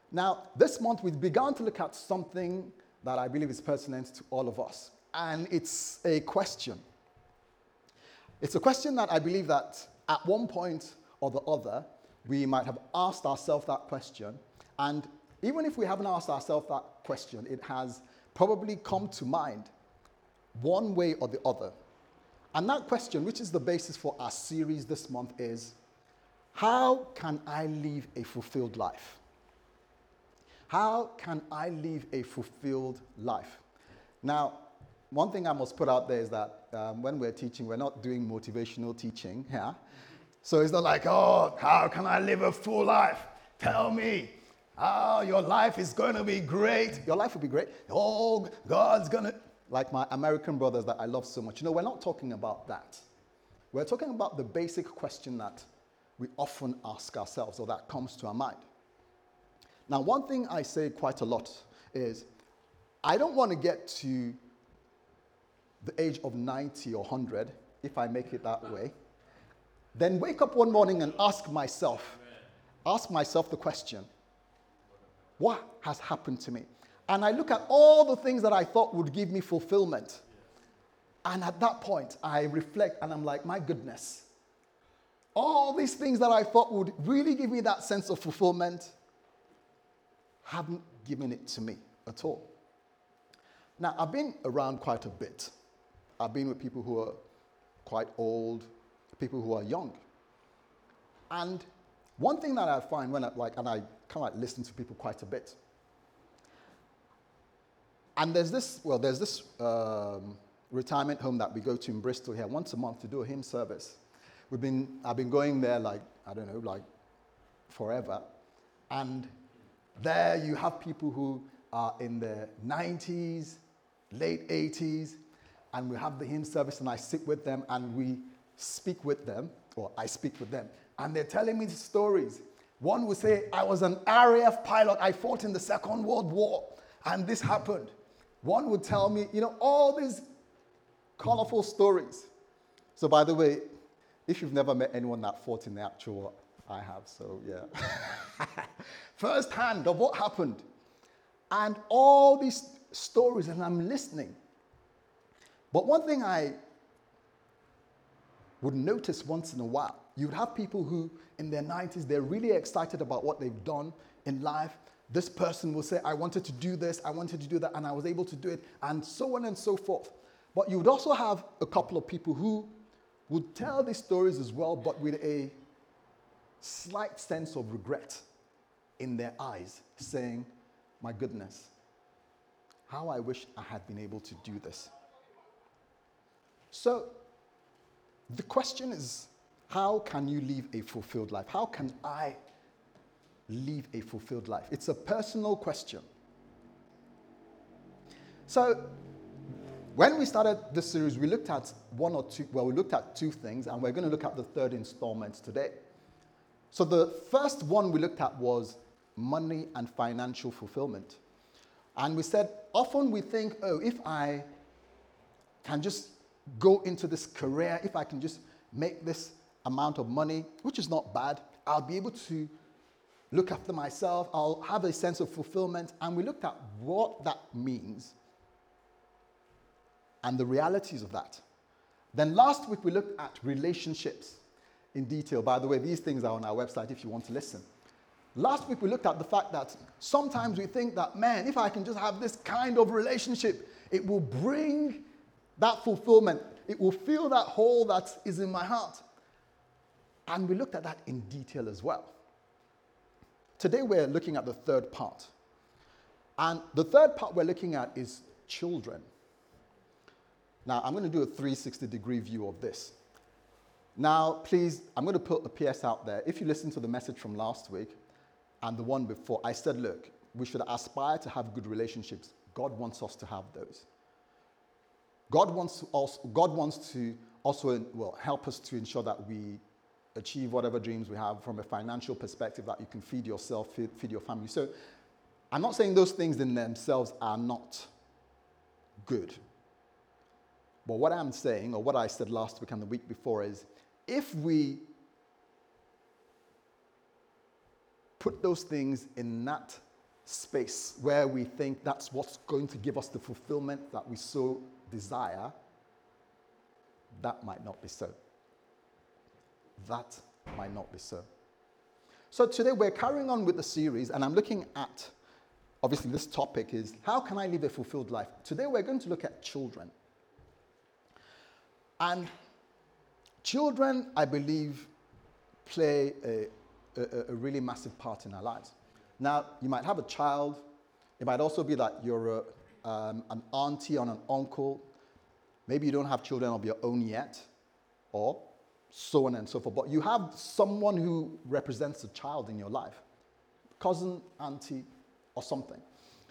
Now, this month we've begun to look at something that I believe is pertinent to all of us. And it's a question. It's a question that I believe that at one point or the other, we might have asked ourselves that question. And even if we haven't asked ourselves that question, it has probably come to mind one way or the other. And that question, which is the basis for our series this month, is how can I live a fulfilled life? How can I live a fulfilled life? Now, one thing I must put out there is that when we're teaching, we're not doing motivational teaching. Yeah? So it's not like, oh, how can I live a full life? Tell me. Oh, your life is going to be great. Your life will be great. Oh, God's going to... Like my American brothers that I love so much. We're not talking about that. We're talking about the basic question that we often ask ourselves or that comes to our mind. Now, one thing I say quite a lot is, I don't want to get to the age of 90 or 100, if I make it that way, then wake up one morning and ask myself the question, what has happened to me? And I look at all the things that I thought would give me fulfillment. And at that point, I reflect and I'm like, my goodness, all these things that I thought would really give me that sense of fulfillment haven't given it to me at all. Now, I've been around quite a bit. I've been with people who are quite old, people who are young. And one thing that I find when I kind of listen to people quite a bit. And there's this retirement home that we go to in Bristol here once a month to do a hymn service. I've been going there forever. And there you have people who are in their 90s, late 80s, and we have the hymn service and I sit with them and we speak with them, or I speak with them, and they're telling me stories. One would say, I was an RAF pilot, I fought in the Second World War, and this happened. One would tell me, all these colorful stories. So by the way, if you've never met anyone that fought in the actual war, I have, so yeah. First hand of what happened. And all these stories, and I'm listening. But one thing I would notice once in a while, you'd have people who, in their 90s, they're really excited about what they've done in life. This person will say, I wanted to do this, I wanted to do that, and I was able to do it, and so on and so forth. But you would also have a couple of people who would tell these stories as well, but with a slight sense of regret in their eyes, saying, my goodness, how I wish I had been able to do this. So, the question is, how can you live a fulfilled life? How can I live a fulfilled life? It's a personal question. So, when we started this series, we looked at two things, and we're going to look at the third installment today. So the first one we looked at was money and financial fulfillment. And we said, often we think, if I can just go into this career, if I can just make this amount of money, which is not bad, I'll be able to look after myself, I'll have a sense of fulfillment. And we looked at what that means and the realities of that. Then last week we looked at relationships in detail. By the way, these things are on our website if you want to listen. Last week we looked at the fact that sometimes we think that, man, if I can just have this kind of relationship, it will bring that fulfillment. It will fill that hole that is in my heart. And we looked at that in detail as well. Today we're looking at the third part. And the third part we're looking at is children. Now, I'm going to do a 360-degree view of this. Now, please, I'm going to put a PS out there. If you listen to the message from last week and the one before, I said, look, we should aspire to have good relationships. God wants us to have those. God wants to also help us to ensure that we achieve whatever dreams we have from a financial perspective, that you can feed yourself, feed your family. So I'm not saying those things in themselves are not good. But what I'm saying, or what I said last week and the week before, is if we put those things in that space where we think that's what's going to give us the fulfillment that we so desire, that might not be so. That might not be so. So today we're carrying on with the series, and I'm looking at, obviously this topic is, how can I live a fulfilled life? Today we're going to look at children. And children, I believe, play a really massive part in our lives. Now, you might have a child. It might also be that you're an auntie or an uncle. Maybe you don't have children of your own yet, or so on and so forth. But you have someone who represents a child in your life, cousin, auntie, or something.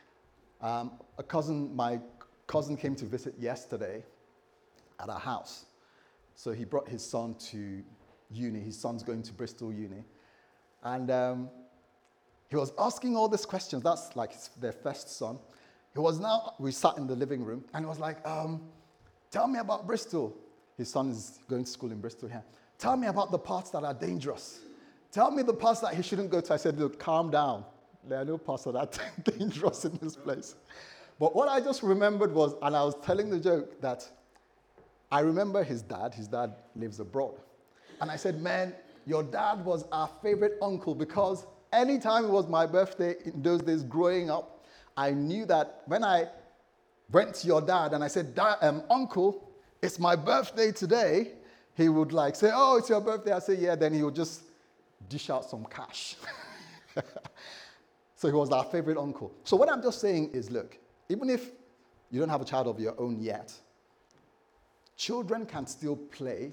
My cousin came to visit yesterday at our house. So he brought his son to uni. His son's going to Bristol Uni. And he was asking all these questions. That's like their first son. We sat in the living room, and he was like, tell me about Bristol. His son is going to school in Bristol here. Tell me about the parts that are dangerous. Tell me the parts that he shouldn't go to. I said, look, calm down. There are no parts that are dangerous in this place. But what I just remembered was, and I was telling the joke that I remember his dad. His dad lives abroad. And I said, man, your dad was our favorite uncle, because anytime it was my birthday in those days growing up, I knew that when I went to your dad and I said, uncle, it's my birthday today, he would like say, oh, it's your birthday. I say, yeah. Then he would just dish out some cash. So he was our favorite uncle. So what I'm just saying is, look, even if you don't have a child of your own yet, children can still play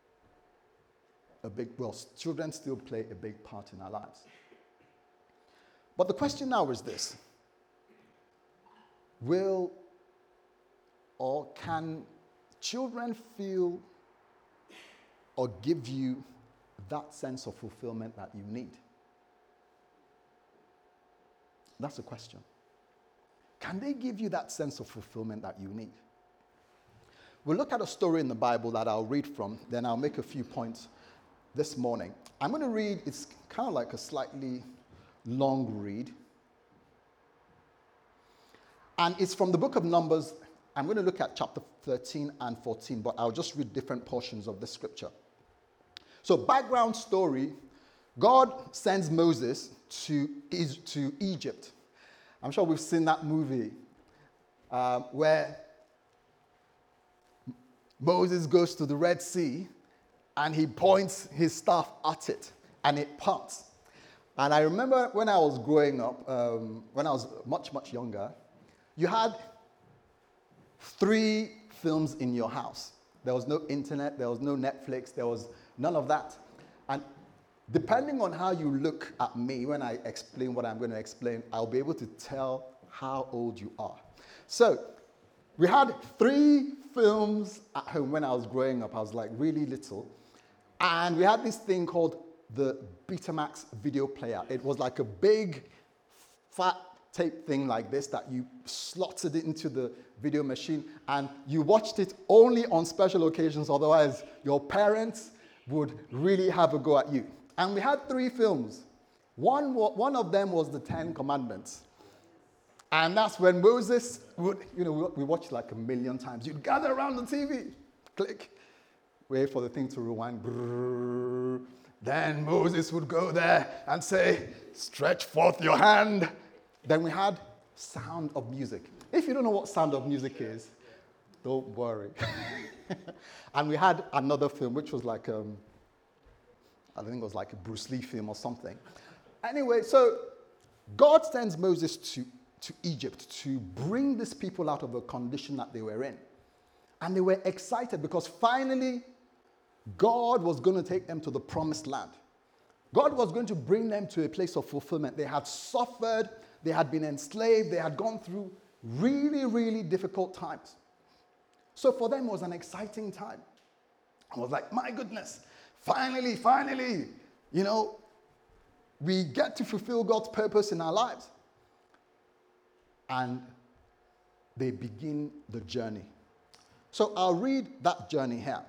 children still play a big part in our lives. But the question now is this: can children feel or give you that sense of fulfillment that you need? That's the question. Can they give you that sense of fulfillment that you need? We'll look at a story in the Bible that I'll read from, then I'll make a few points this morning. I'm going to read, it's kind of like a slightly long read. And it's from the book of Numbers. I'm going to look at chapter 13 and 14, but I'll just read different portions of the scripture. So, background story, God sends Moses to Egypt. I'm sure we've seen that movie where Moses goes to the Red Sea and he points his staff at it and it parts. And I remember when I was growing up, when I was much, much younger, you had 3 films in your house. There was no internet, there was no Netflix, there was none of that. And depending on how you look at me when I explain what I'm going to explain, I'll be able to tell how old you are. So, we had 3 films at home when I was growing up. I was like really little. And we had this thing called the Betamax video player. It was like a big, fat tape thing like this that you slotted it into the video machine, and you watched it only on special occasions, otherwise your parents would really have a go at you. And we had 3 films. One of them was the 10 Commandments. And that's when Moses would, we watched like 1,000,000 times. You'd gather around the TV, click, wait for the thing to rewind. Brrr. Then Moses would go there and say, stretch forth your hand. Then we had Sound of Music. If you don't know what Sound of Music is, don't worry. And we had another film, which was like, I think it was like a Bruce Lee film or something. Anyway, so God sends Moses to Egypt to bring these people out of the condition that they were in. And they were excited because finally God was going to take them to the promised land. God was going to bring them to a place of fulfillment. They had suffered, they had been enslaved, they had gone through really, really difficult times. So for them, it was an exciting time. I was like, my goodness, finally, we get to fulfill God's purpose in our lives. And they begin the journey. So I'll read that journey here.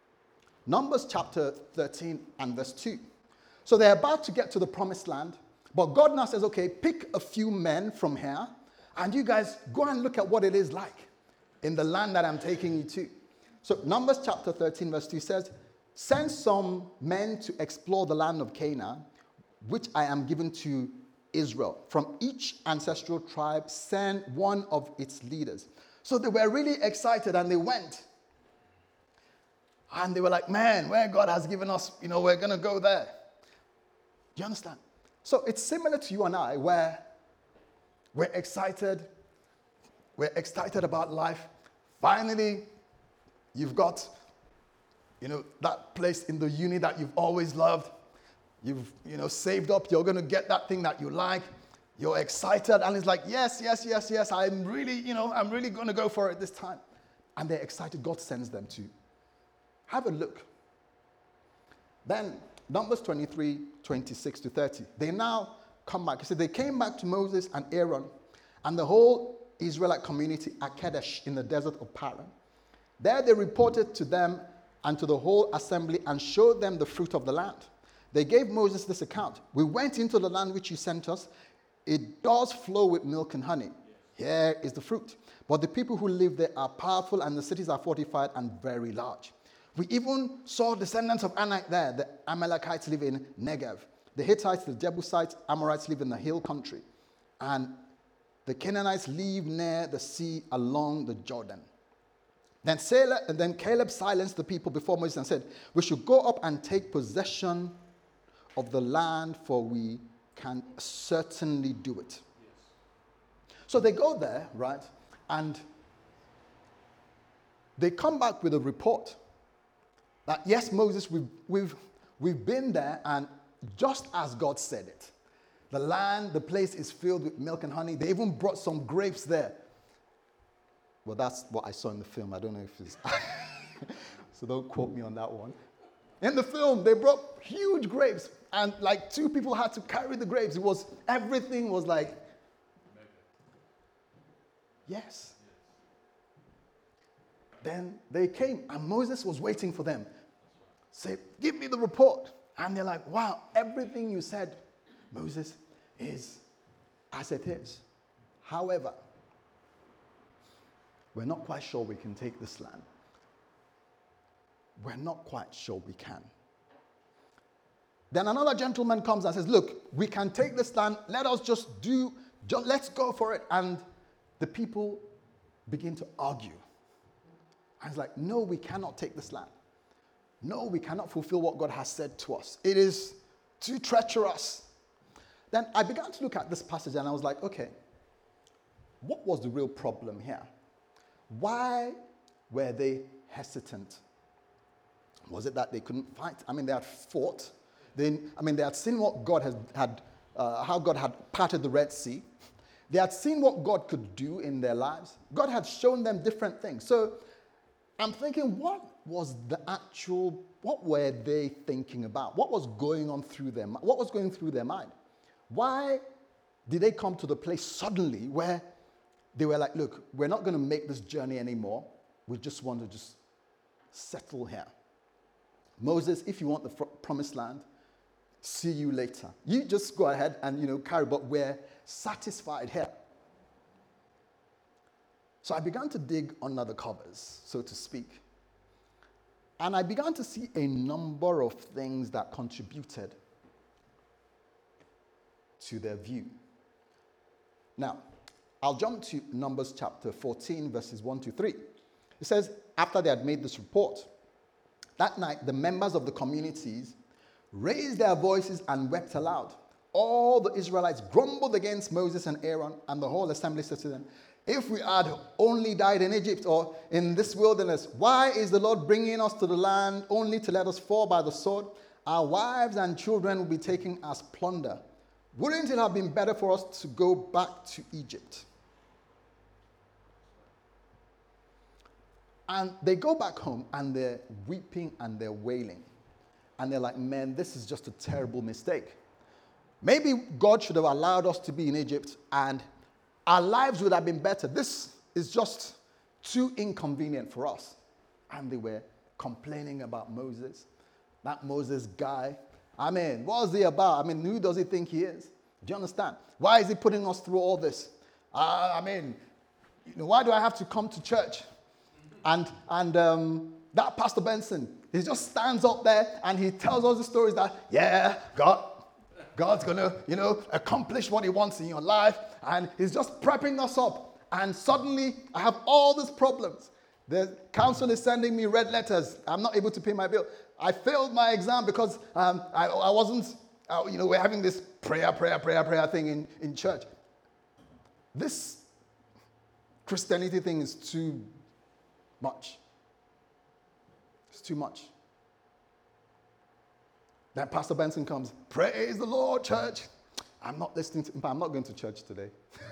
Numbers chapter 13 and verse 2. So they're about to get to the promised land. But God now says, okay, pick a few men from here, and you guys go and look at what it is like in the land that I'm taking you to. So Numbers chapter 13, verse 2 says, send some men to explore the land of Canaan, which I am giving to Israel. From each ancestral tribe, send one of its leaders. So they were really excited, and they went. And they were like, man, where God has given us, we're going to go there. Do you understand? So it's similar to you and I, where we're excited about life. Finally, you've got, that place in the uni that you've always loved. You've, saved up. You're going to get that thing that you like. You're excited. And it's like, yes. I'm really going to go for it this time. And they're excited. God sends them to have a look. Then, Numbers 23, 26 to 30. They now come back. You see, they came back to Moses and Aaron and the whole Israelite community at Kadesh in the desert of Paran. There they reported to them and to the whole assembly and showed them the fruit of the land. They gave Moses this account. We went into the land which you sent us. It does flow with milk and honey. Here is the fruit. But the people who live there are powerful, and the cities are fortified and very large. We even saw descendants of Anak there. The Amalekites live in Negev. The Hittites, the Jebusites, Amorites live in the hill country. And the Canaanites live near the sea along the Jordan. Then Caleb silenced the people before Moses and said, we should go up and take possession of the land, for we can certainly do it. Yes. So they go there, right? And they come back with a report that, yes, Moses, we've been there, and just as God said it. The land, the place is filled with milk and honey. They even brought some grapes there. Well, that's what I saw in the film. I don't know if it's... So don't quote me on that one. In the film, they brought huge grapes, and like 2 people had to carry the grapes. Everything was like, yes. Then they came, and Moses was waiting for them. Say, give me the report. And they're like, wow, everything you said, Moses, is as it is. However, we're not quite sure we can take this land. We're not quite sure we can. Then another gentleman comes and says, look, we can take this land. Let us let's go for it. And the people begin to argue. And it's like, no, we cannot take this land. No, we cannot fulfill what God has said to us. It is too treacherous. Then I began to look at this passage and I was like, okay, what was the real problem here? Why were they hesitant? Was it that they couldn't fight? I mean, they had fought. They had seen what God how God had parted the Red Sea. They had seen what God could do in their lives. God had shown them different things. So I'm thinking, what were they thinking about? What was going on through them? What was going through their mind? Why did they come to the place suddenly where they were like, look, we're not going to make this journey anymore. We just want to just settle here. Moses, if you want the promised land, see you later. You just go ahead and, carry, but we're satisfied here. So I began to dig under the covers, so to speak. And I began to see a number of things that contributed to their view. Now, I'll jump to Numbers chapter 14, verses 1 to 3. It says, after they had made this report, that night the members of the communities raised their voices and wept aloud. All the Israelites grumbled against Moses and Aaron, and the whole assembly said to them, if we had only died in Egypt or in this wilderness, why is the Lord bringing us to the land only to let us fall by the sword? Our wives and children will be taken as plunder. Wouldn't it have been better for us to go back to Egypt? And they go back home and they're weeping and they're wailing. And they're like, man, this is just a terrible mistake. Maybe God should have allowed us to be in Egypt and our lives would have been better. This is just too inconvenient for us. And they were complaining about Moses, that Moses guy. I mean, what is he about? I mean, who does he think he is? Do you understand? Why is he putting us through all this? Why do I have to come to church? And that Pastor Benson, he just stands up there and he tells us the stories that, yeah, God's going to, accomplish what he wants in your life. And he's just prepping us up. And suddenly, I have all these problems. The council is sending me red letters. I'm not able to pay my bill. I failed my exam because I wasn't, we're having this prayer thing in church. This Christianity thing is too much. It's too much. Then Pastor Benson comes, praise the Lord, church. I'm not going to church today.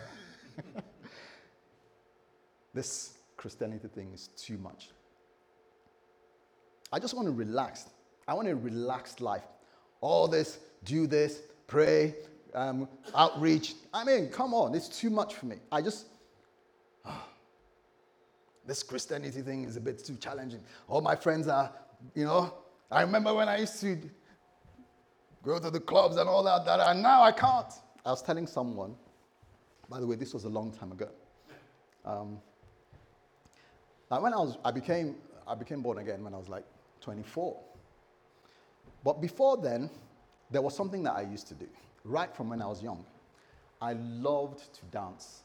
This Christianity thing is too much. I just want to relax. I want a relaxed life. All this, do this, pray, outreach. Come on, it's too much for me. This Christianity thing is a bit too challenging. All my friends are, I remember when I used to go to the clubs and all that, and now I can't. I was telling someone, by the way, this was a long time ago. When I became born again when I was like 24. But before then, there was something that I used to do, right from when I was young. I loved to dance.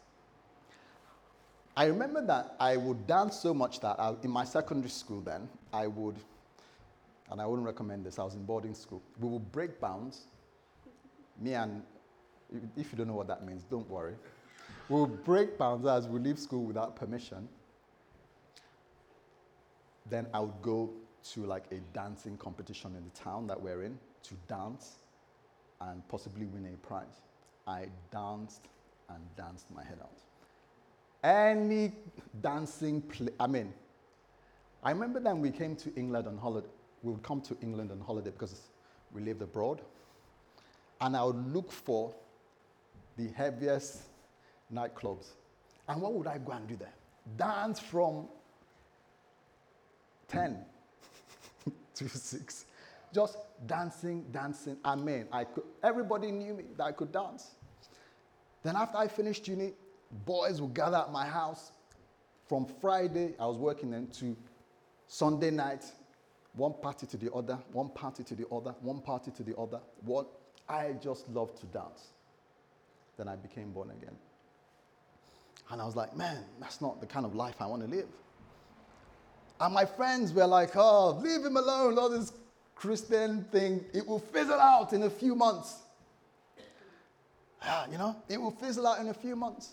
I remember that I would dance so much that in my secondary school then, I would, and I wouldn't recommend this, I was in boarding school. We would break bounds. Me and, if you don't know what that means, don't worry. We would break bounds as we leave school without permission. Then I would go to like a dancing competition in the town that we're in to dance and possibly win a prize. I danced and danced my head out. Any dancing I remember then we came to England on holiday. We would come to England on holiday because we lived abroad. And I would look for the heaviest nightclubs. And what would I go and do there? Dance from 10 to 6. Just dancing. Everybody knew me that I could dance. Then after I finished uni, boys would gather at my house from Friday, I was working then, to Sunday night, one party to the other, one party to the other, one party to the other. I just loved to dance. Then I became born again. And I was like, man, that's not the kind of life I want to live. And my friends were like, oh, leave him alone, all this Christian thing, it will fizzle out in a few months. It will fizzle out in a few months.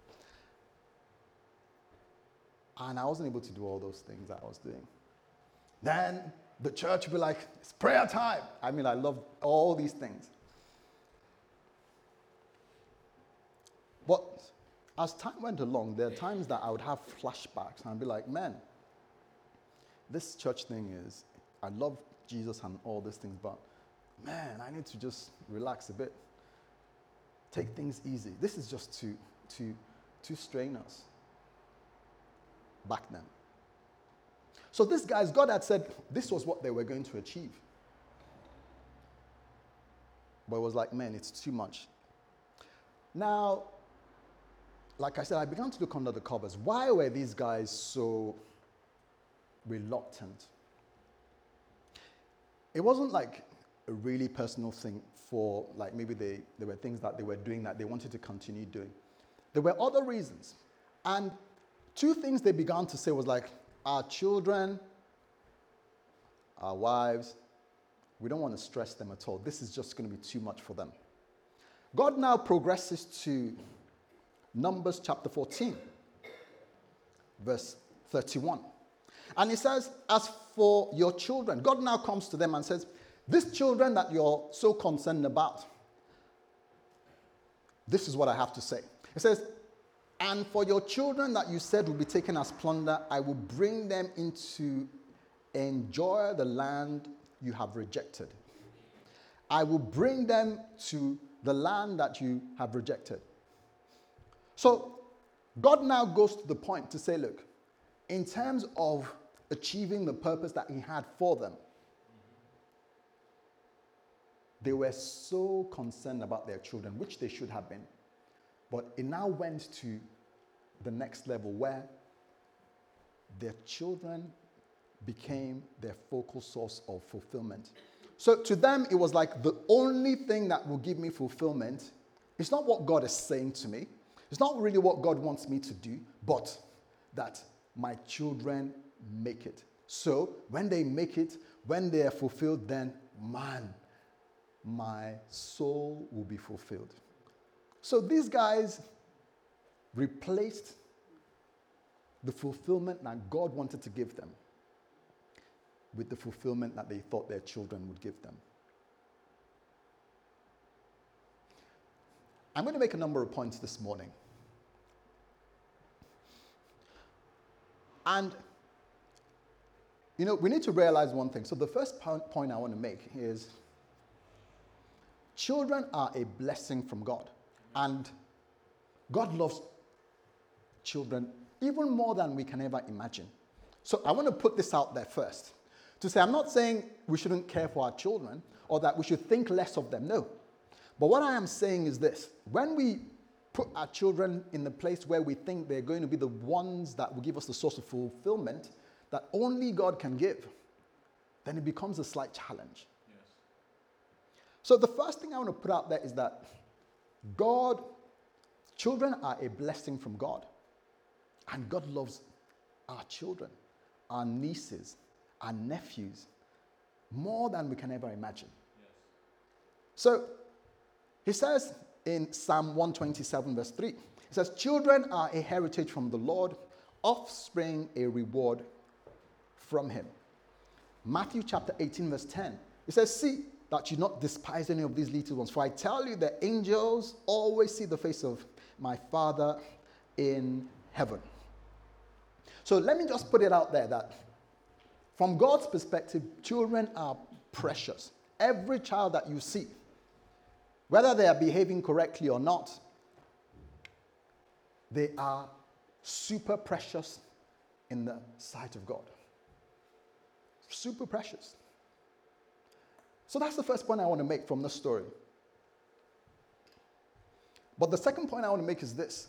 And I wasn't able to do all those things that I was doing. Then the church would be like, it's prayer time. I loved all these things. But as time went along, there are times that I would have flashbacks and I'd be like, man, this church thing is, I love Jesus and all these things, but man, I need to just relax a bit. Take things easy. This is just too strenuous back then. So these guys, God had said this was what they were going to achieve. But it was like, man, it's too much. Now, like I said, I began to look under the covers. Why were these guys so reluctant? It wasn't like a really personal thing for, like, maybe there were things that they were doing that they wanted to continue doing. There were other reasons. And two things they began to say was like, our children, our wives, we don't want to stress them at all. This is just going to be too much for them. God now progresses to Numbers chapter 14, verse 31. And he says, as for your children, God now comes to them and says, these children that you're so concerned about, this is what I have to say. It says, and for your children that you said will be taken as plunder, I will bring them in to enjoy the land you have rejected. I will bring them to the land that you have rejected. So God now goes to the point to say, look, in terms of achieving the purpose that he had for them, They were so concerned about their children, which they should have been. But it now went to the next level where their children became their focal source of fulfillment. So to them, it was like the only thing that will give me fulfillment. It's not what God is saying to me. It's not really what God wants me to do, but that my children make it. So when they make it, when they are fulfilled, then man, my soul will be fulfilled. So these guys replaced the fulfillment that God wanted to give them with the fulfillment that they thought their children would give them. I'm going to make a number of points this morning. And, we need to realize one thing. So the first point I want to make is children are a blessing from God. And God loves children even more than we can ever imagine. So I want to put this out there first. To say, I'm not saying we shouldn't care for our children or that we should think less of them. No. But what I am saying is this. When we put our children in the place where we think they're going to be the ones that will give us the source of fulfillment that only God can give, then it becomes a slight challenge. Yes. So the first thing I want to put out there is that children are a blessing from God. And God loves our children, our nieces, our nephews, more than we can ever imagine. Yes. So, he says in Psalm 127 verse 3, he says, children are a heritage from the Lord, offspring a reward from him. Matthew chapter 18 verse 10, it says, see that you not despise any of these little ones, for I tell you that angels always see the face of my Father in heaven. So let me just put it out there that from God's perspective, children are precious. Every child that you see, whether they are behaving correctly or not, they are super precious in the sight of God. Super precious. So that's the first point I want to make from this story. But the second point I want to make is this.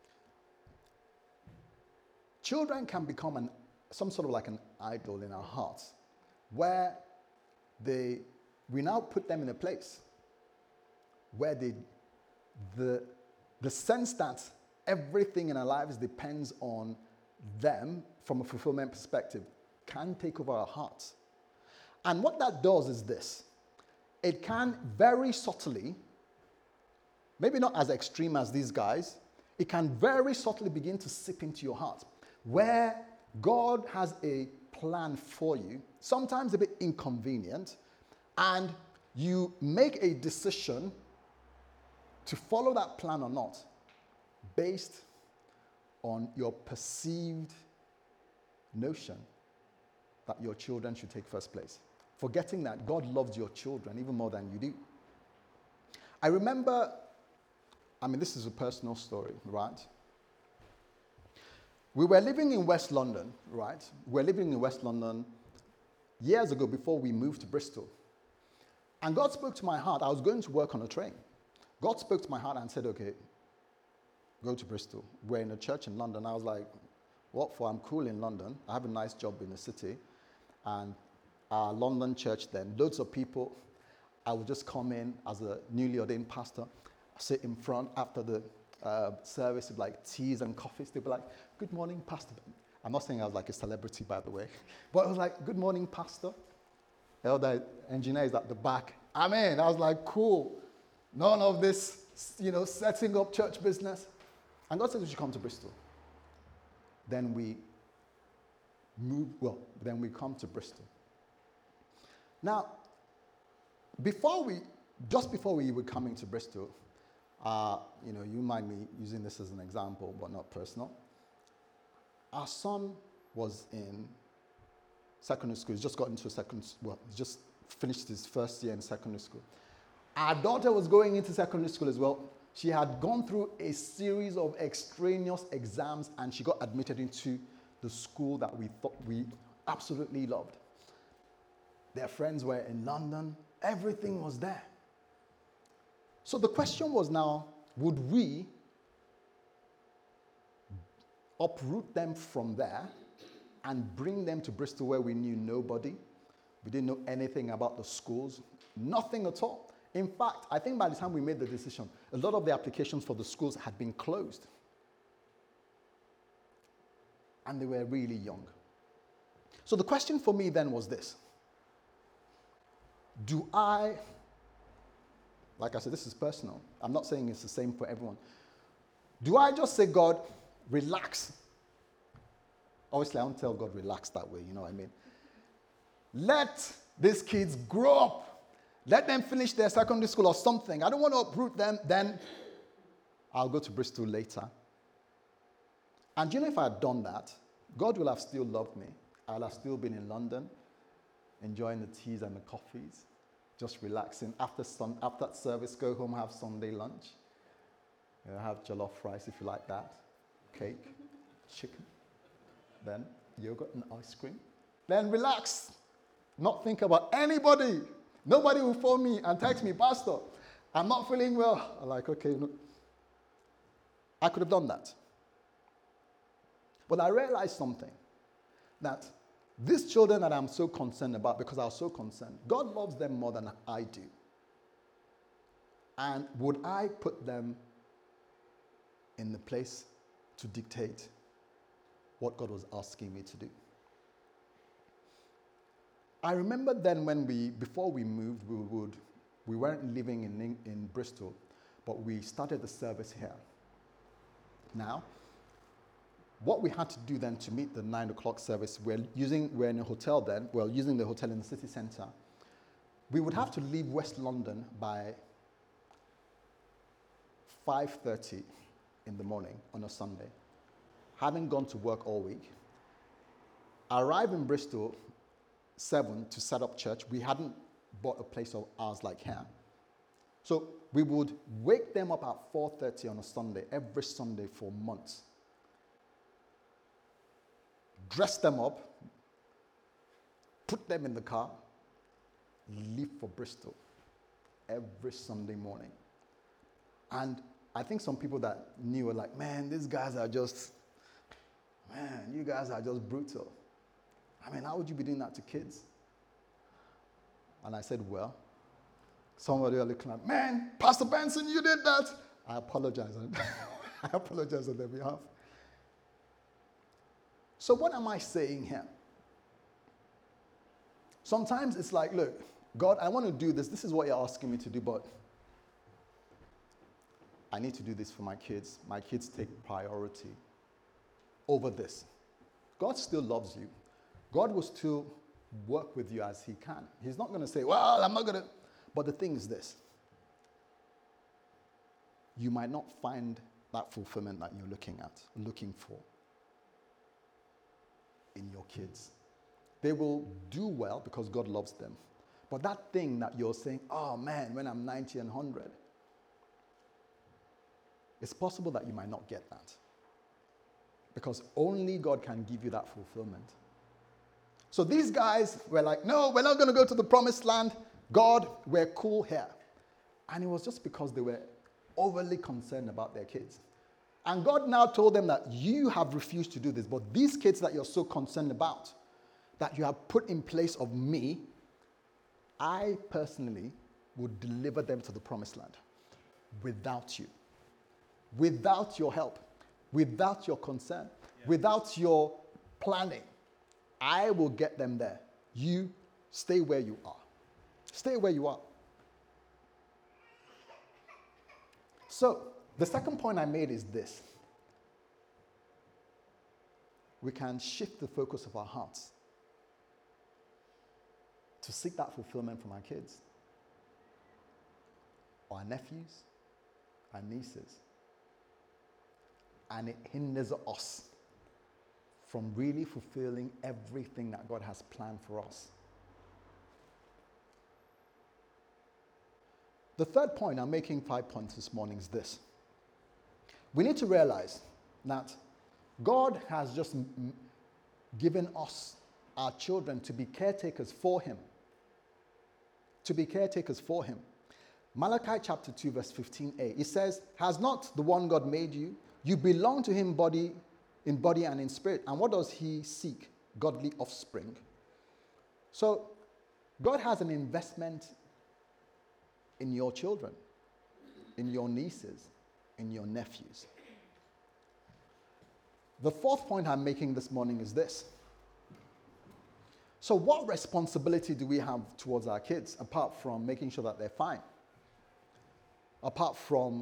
Children can become some sort of like an idol in our hearts, where we now put them in a place where the sense that everything in our lives depends on them from a fulfillment perspective can take over our hearts. And what that does is this. It can very subtly, maybe not as extreme as these guys, it can very subtly begin to seep into your heart, where God has a plan for you, sometimes a bit inconvenient, and you make a decision to follow that plan or not based on your perceived notion that your children should take first place, forgetting that God loves your children even more than you do. I remember, this is a personal story, right? We were living in West London, right? We were living in West London years ago before we moved to Bristol. And God spoke to my heart. I was going to work on a train. God spoke to my heart and said, okay, go to Bristol. We're in a church in London. I was like, what for? I'm cool in London. I have a nice job in the city. And our London church then, loads of people. I would just come in as a newly ordained pastor, sit in front after the service with like teas and coffees. They'd be like, good morning, pastor. I'm not saying I was like a celebrity, by the way, but it was like, good morning, pastor. The elder engineer is at the back. I was like, cool. None of this, setting up church business. And God said we should come to Bristol. Then we come to Bristol. Now, just before we were coming to Bristol, you mind me using this as an example, but not personal. Our son was in secondary school. He's just got into he's just finished his first year in secondary school. Our daughter was going into secondary school as well. She had gone through a series of extraneous exams and she got admitted into the school that we thought we absolutely loved. Their friends were in London. Everything was there. So the question was now, would we uproot them from there and bring them to Bristol where we knew nobody? We didn't know anything about the schools, nothing at all. In fact, I think by the time we made the decision, a lot of the applications for the schools had been closed. And they were really young. So the question for me then was this. Do I, like I said, this is personal. I'm not saying it's the same for everyone. Do I just say, God, relax? Obviously, I don't tell God relax that way, you know what I mean? Let these kids grow up. Let them finish their secondary school or something. I don't want to uproot them. Then I'll go to Bristol later. And you know, if I had done that, God will have still loved me. I'll have still been in London, enjoying the teas and the coffees, just relaxing. After service, go home, have Sunday lunch. Have jollof rice if you like that, cake, chicken, then yogurt and ice cream. Then relax, not think about anybody. Nobody will phone me and text me, Pastor, I'm not feeling well. I'm like, okay, no. I could have done that. But I realized something, that these children that I'm so concerned about, because I was so concerned, God loves them more than I do. And would I put them in the place to dictate what God was asking me to do? I remember then before we moved, we weren't living in Bristol, but we started the service here. Now, what we had to do then to meet the 9 o'clock service, we're in a hotel then, using the hotel in the city centre. We would have to leave West London by 5:30 in the morning on a Sunday, having gone to work all week. Arrive in Bristol 7 to set up church. We hadn't bought a place of ours like here. So we would wake them up at 4:30 on a Sunday, every Sunday for months. Dress them up, put them in the car, leave for Bristol every Sunday morning. And I think some people that knew were like, man, you guys are just brutal. I mean, how would you be doing that to kids? And I said, well, somebody are looking at, man, Pastor Benson, you did that. I apologize. I apologize on their behalf. So what am I saying here? Sometimes it's like, look, God, I want to do this. This is what you're asking me to do, but I need to do this for my kids. My kids take priority over this. God still loves you. God will still work with you as he can. He's not going to say, well, I'm not going to. But the thing is this. You might not find that fulfillment that you're looking for in your kids. They will do well because God loves them. But that thing that you're saying, oh man, when I'm 90 and 100, it's possible that you might not get that. Because only God can give you that fulfillment. So these guys were like, no, we're not going to go to the promised land. God, we're cool here. And it was just because they were overly concerned about their kids. And God now told them that you have refused to do this, but these kids that you're so concerned about, that you have put in place of me, I personally would deliver them to the promised land without you, without your help, without your concern, without your planning. I will get them there. You stay where you are. Stay where you are. So, the second point I made is this. We can shift the focus of our hearts to seek that fulfillment from our kids, our nephews, our nieces. And it hinders us from really fulfilling everything that God has planned for us. The third point, I'm making 5 points this morning, is this. We need to realize that God has just given us, our children, to be caretakers for him. To be caretakers for him. Malachi chapter 2, verse 15a. It says, has not the one God made you? You belong to him in body and in spirit. And what does he seek? Godly offspring. So, God has an investment in your children, in your nieces, in your nephews. The fourth point I'm making this morning is this. So what responsibility do we have towards our kids, apart from making sure that they're fine? Apart from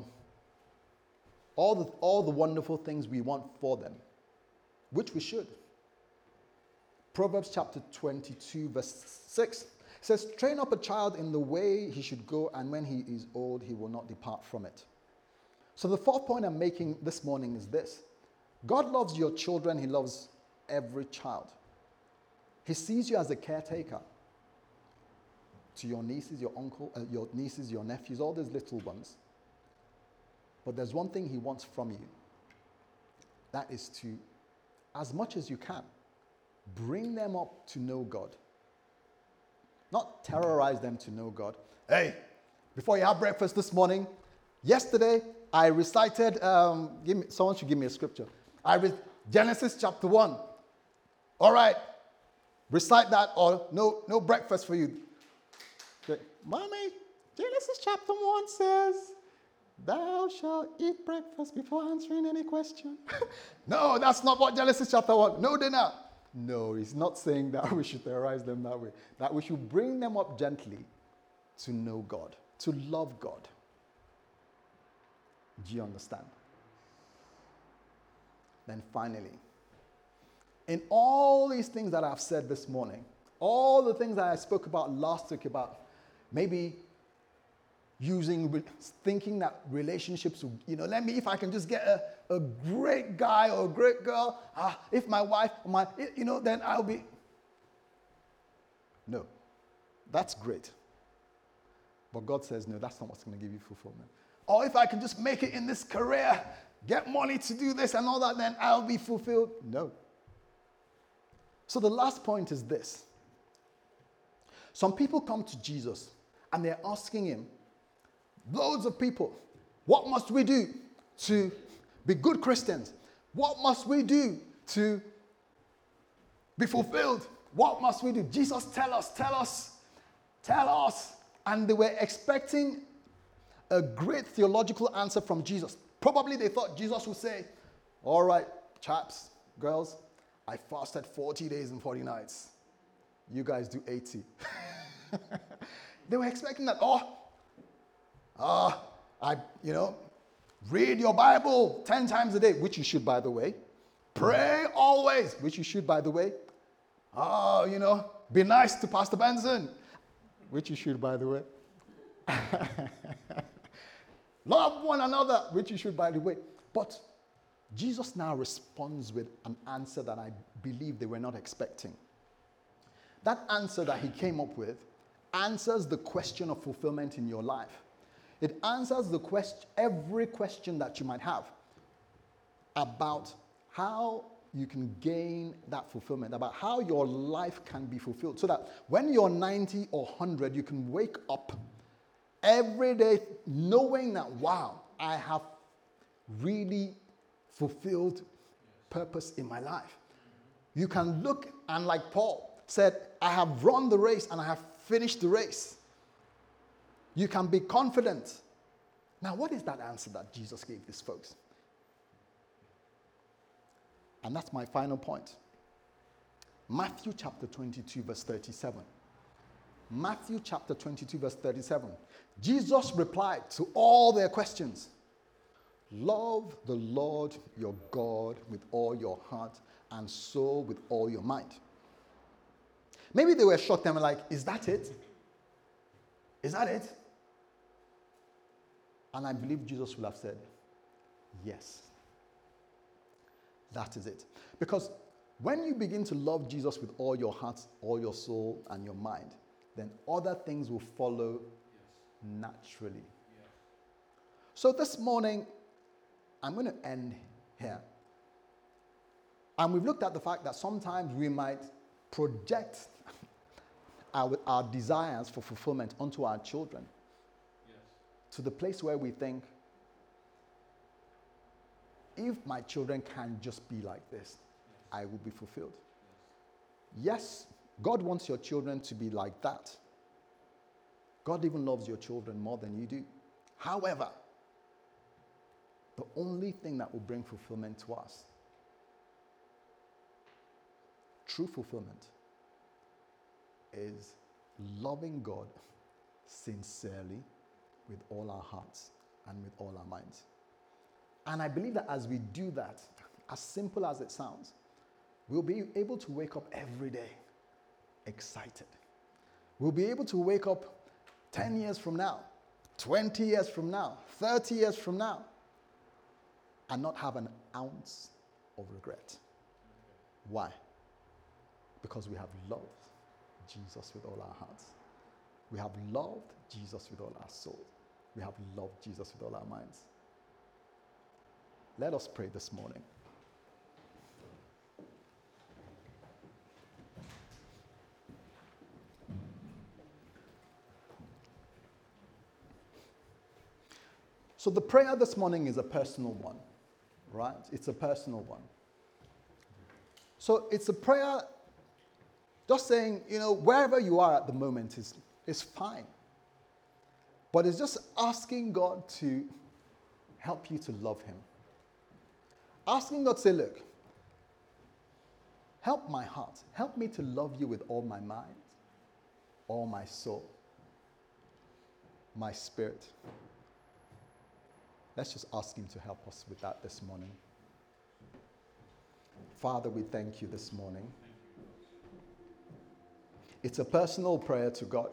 all the wonderful things we want for them, which we should. Proverbs chapter 22, verse 6 says, train up a child in the way he should go, and when he is old, he will not depart from it. So the fourth point I'm making this morning is this. God loves your children. He loves every child. He sees you as a caretaker to your nieces, your nephews, all these little ones. But there's one thing he wants from you. That is to, as much as you can, bring them up to know God. Not terrorize them to know God. Hey, before you have breakfast this morning, yesterday I recited, someone should give me a scripture. I read Genesis chapter 1. All right, recite that or no breakfast for you. Okay. Mommy, Genesis chapter 1 says, thou shalt eat breakfast before answering any question. No, that's not what Genesis chapter 1. No dinner. No, he's not saying that we should terrorize them that way. That we should bring them up gently to know God, to love God. Do you understand? Then finally, in all these things that I've said this morning, all the things that I spoke about last week about maybe thinking that relationships, if I can just get a great guy or a great girl, if my wife, then I'll be. No, that's great. But God says, no, that's not what's going to give you fulfillment. Or if I can just make it in this career, get money to do this and all that, then I'll be fulfilled. No. So the last point is this. Some people come to Jesus and they're asking him, loads of people, what must we do to be good Christians? What must we do to be fulfilled? What must we do? Jesus, tell us. And they were expecting a great theological answer from Jesus. Probably they thought Jesus would say, all right, chaps, girls, I fasted 40 days and 40 nights. You guys do 80. They were expecting that, read your Bible 10 times a day, which you should, by the way. Pray always, which you should, by the way. Be nice to Pastor Benson, which you should, by the way. Love one another, which you should, by the way. But Jesus now responds with an answer that I believe they were not expecting. That answer that he came up with answers the question of fulfillment in your life. It answers every question that you might have about how you can gain that fulfillment, about how your life can be fulfilled, so that when you're 90 or 100, you can wake up every day knowing that, wow, I have really fulfilled purpose in my life. You can look and, like Paul said, I have run the race and I have finished the race. You can be confident. Now, what is that answer that Jesus gave these folks? And that's my final point. Matthew chapter 22, verse 37. Matthew chapter 22, verse 37. Jesus replied to all their questions. Love the Lord your God with all your heart and soul, with all your mind. Maybe they were shocked and were like, is that it? Is that it? And I believe Jesus will have said, yes. That is it. Because when you begin to love Jesus with all your heart, all your soul, and your mind, then other things will follow naturally. Yes. So this morning, I'm going to end here. And we've looked at the fact that sometimes we might project our desires for fulfillment onto our children. Yes. to the place where we think, if my children can just be like this, I will be fulfilled. Yes, God wants your children to be like that. God even loves your children more than you do. However, the only thing that will bring fulfillment to us, true fulfillment, is loving God sincerely with all our hearts and with all our minds. And I believe that as we do that, as simple as it sounds, we'll be able to wake up every day excited. We'll be able to wake up 10 years from now, 20 years from now, 30 years from now, and not have an ounce of regret. Why? Because we have loved Jesus with all our hearts. We have loved Jesus with all our souls. We have loved Jesus with all our minds. Let us pray this morning. So the prayer this morning is a personal one, right? It's a personal one. So it's a prayer just saying, wherever you are at the moment is fine. But it's just asking God to help you to love him. Asking God to say, look, help my heart. Help me to love you with all my mind, all my soul, my spirit. Let's just ask him to help us with that this morning. Father, we thank you this morning. It's a personal prayer to God.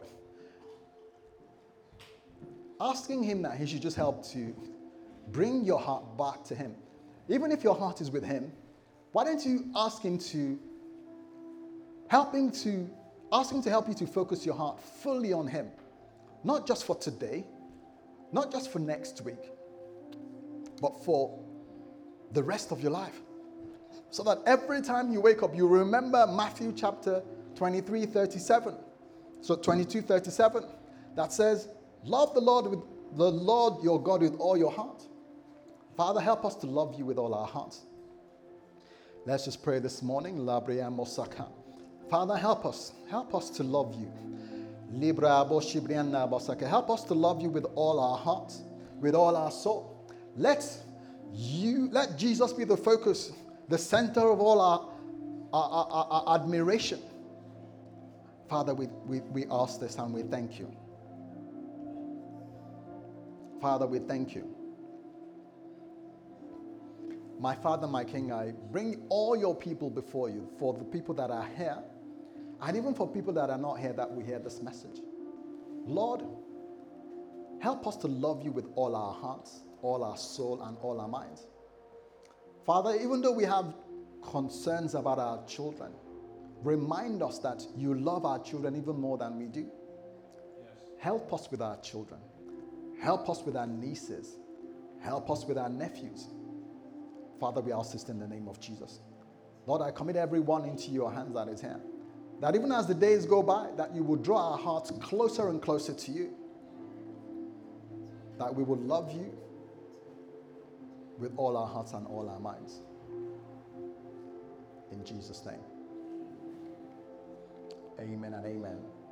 Asking him that he should just help to bring your heart back to him. Even if your heart is with him, why don't you ask him to help you to focus your heart fully on him. Not just for today, not just for next week, but for the rest of your life. So that every time you wake up, you remember Matthew chapter 23:37. So 22:37, that says, love the Lord your God with all your heart. Father, help us to love you with all our hearts. Let's just pray this morning. Labria Mosaka. Father, help us to love you. Libra Boshibriana Bosaka. Help us to love you with all our hearts, with all our soul. Let Jesus be the focus, the center of all our admiration. Father, we ask this and we thank you. Father, we thank you. My Father, my King, I bring all your people before you, for the people that are here, and even for people that are not here that will hear this message. Lord, help us to love you with all our hearts, all our soul, and all our minds. Father, even though we have concerns about our children, remind us that you love our children even more than we do. Yes. Help us with our children. Help us with our nieces. Help us with our nephews. Father, we ask this in the name of Jesus. Lord, I commit everyone into your hands that is here. That even as the days go by, that you will draw our hearts closer and closer to you. That we will love you with all our hearts and all our minds. In Jesus' name. Amen and amen.